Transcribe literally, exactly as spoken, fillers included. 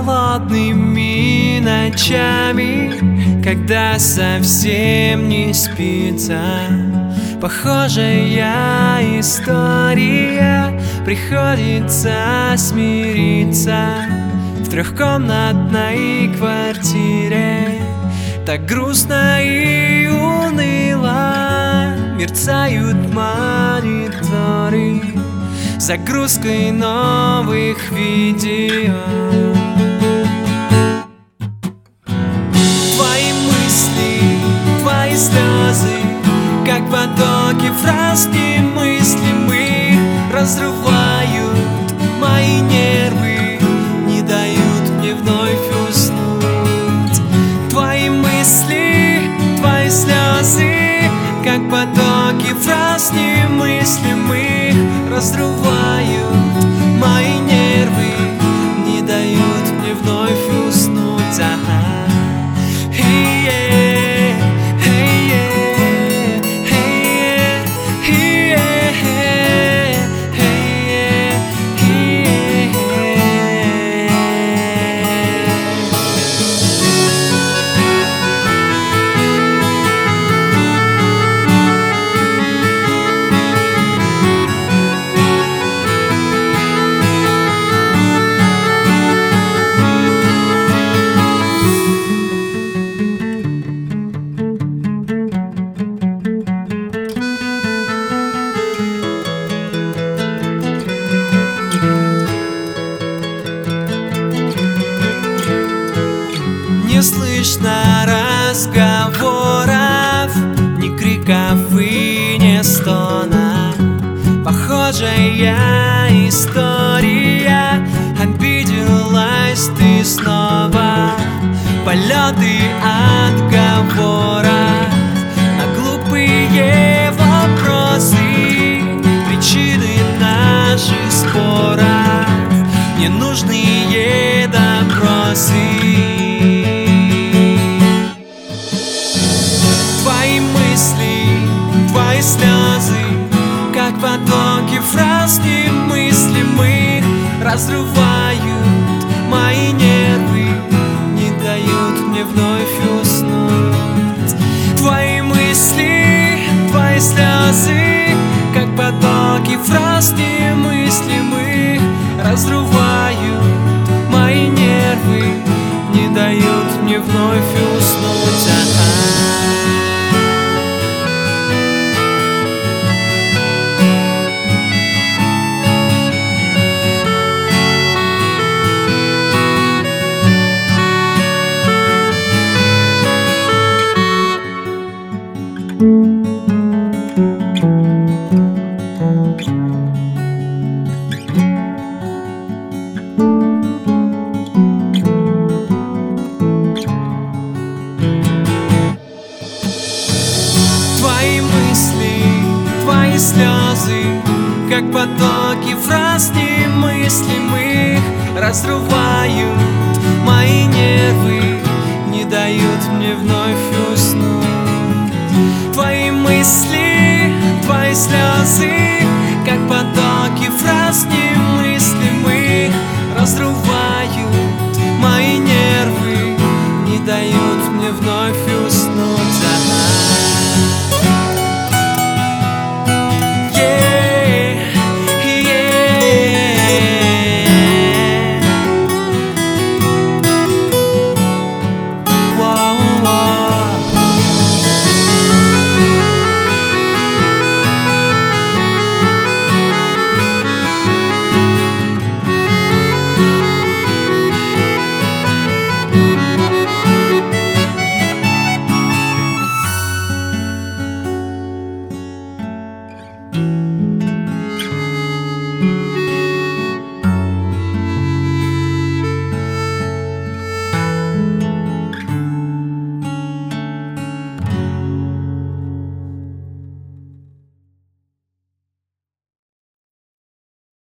холодными ночами, когда совсем не спится. Похожая история, приходится смириться. В трехкомнатной квартире так грустно и уныло мерцают мониторы загрузкой новых видео. Твои мысли, твои слезы, как потоки фраз немыслимых, разрывают мои нервы, не дают мне вновь уснуть. Твои мысли, твои слезы, как потоки фраз немыслимых, разрывают мои нервы, не дают мне вновь уснуть. Ага. Не слышно разговоров, ни криков и ни стонов. Похожая история, обиделась ты снова. Полеты отговоров на глупые вопросы, причины наших споров, ненужные допросы. Твои слезы, как потоки фраз немыслимых, разрывают мои нервы, не дают мне вновь уснуть. Твои мысли, твои слезы, как потоки фраз немыслимых, разрывают мои нервы, не дают мне вновь уснуть. Ага. Твои мысли, твои слезы, как потоки фраз немыслимых, разрывают мои нервы, не дают мне вновь уснуть. Твои мысли, твои слезы, как потоки фраз немыслимых,